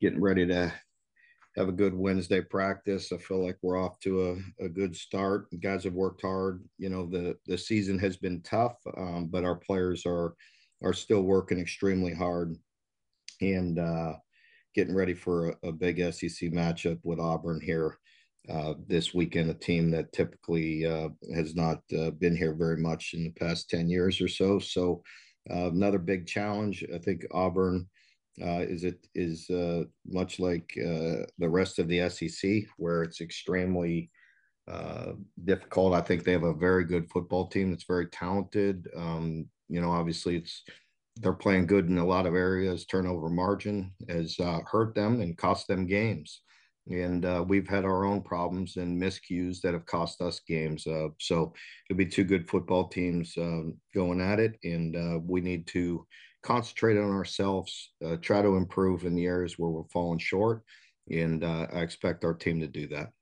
getting ready to have a good Wednesday practice. I feel like we're off to a good start. The guys have worked hard. The season has been tough, but our players are still working extremely hard and getting ready for a big SEC matchup with Auburn here this weekend. A team that typically has not been here very much in the past 10 years or so. So another big challenge. I think Auburn is much like the rest of the SEC, where it's extremely difficult. I think they have a very good football team that's very talented. Obviously they're playing good in a lot of areas. Turnover margin has hurt them and cost them games. And we've had our own problems and miscues that have cost us games. So it'll be two good football teams going at it. And we need to concentrate on ourselves, try to improve in the areas where we're falling short. And I expect our team to do that.